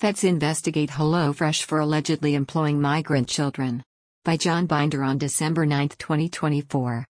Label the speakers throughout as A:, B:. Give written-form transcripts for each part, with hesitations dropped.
A: Feds investigate HelloFresh for allegedly employing migrant children. By John Binder on December 9, 2024.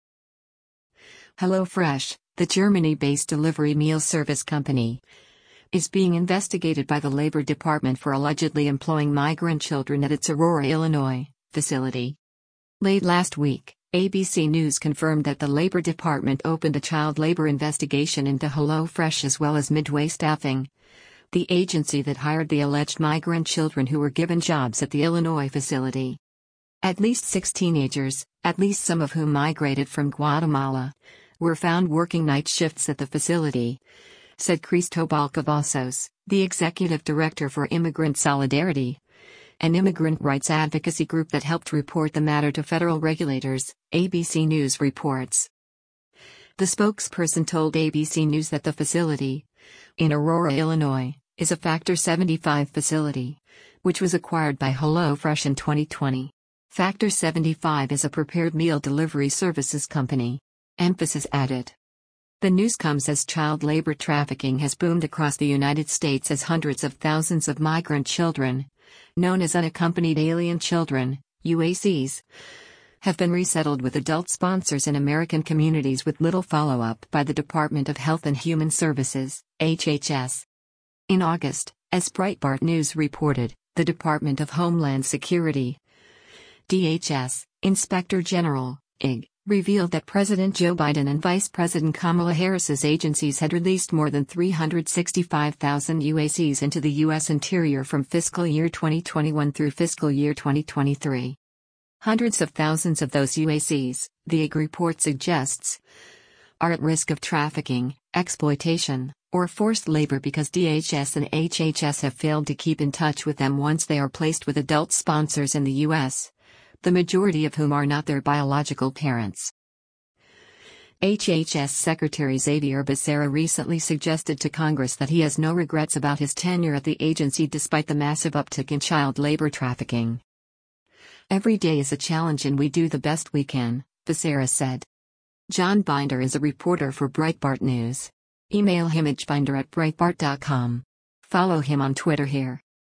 A: HelloFresh, the Germany-based delivery meal service company, is being investigated by the Labor Department for allegedly employing migrant children at its Aurora, Illinois, facility. Late last week, ABC News confirmed that the Labor Department opened a child labor investigation into HelloFresh as well as Midway Staffing, the agency that hired the alleged migrant children who were given jobs at the Illinois facility. At least 6 teenagers, at least some of whom migrated from Guatemala, were found working night shifts at the facility, said Cristobal Cavazos, the executive director for Immigrant Solidarity, an immigrant rights advocacy group that helped report the matter to federal regulators, ABC News reports. The spokesperson told ABC News that the facility, in Aurora, Illinois, is a Factor 75 facility, which was acquired by HelloFresh in 2020. Factor 75 is a prepared meal delivery services company. Emphasis added. The news comes as child labor trafficking has boomed across the United States as hundreds of thousands of migrant children, known as unaccompanied alien children, UACs, have been resettled with adult sponsors in American communities with little follow-up by the Department of Health and Human Services, HHS. In August, as Breitbart News reported, the Department of Homeland Security, DHS, Inspector General, IG, revealed that President Joe Biden and Vice President Kamala Harris's agencies had released more than 365,000 UACs into the U.S. interior from fiscal year 2021 through fiscal year 2023. Hundreds of thousands of those UACs, the IG report suggests, are at risk of trafficking, exploitation, or forced labor because DHS and HHS have failed to keep in touch with them once they are placed with adult sponsors in the U.S., the majority of whom are not their biological parents. HHS Secretary Xavier Becerra recently suggested to Congress that he has no regrets about his tenure at the agency despite the massive uptick in child labor trafficking. Every day is a challenge and we do the best we can, Becerra said. John Binder is a reporter for Breitbart News. Email him at binder@breitbart.com. Follow him on Twitter here.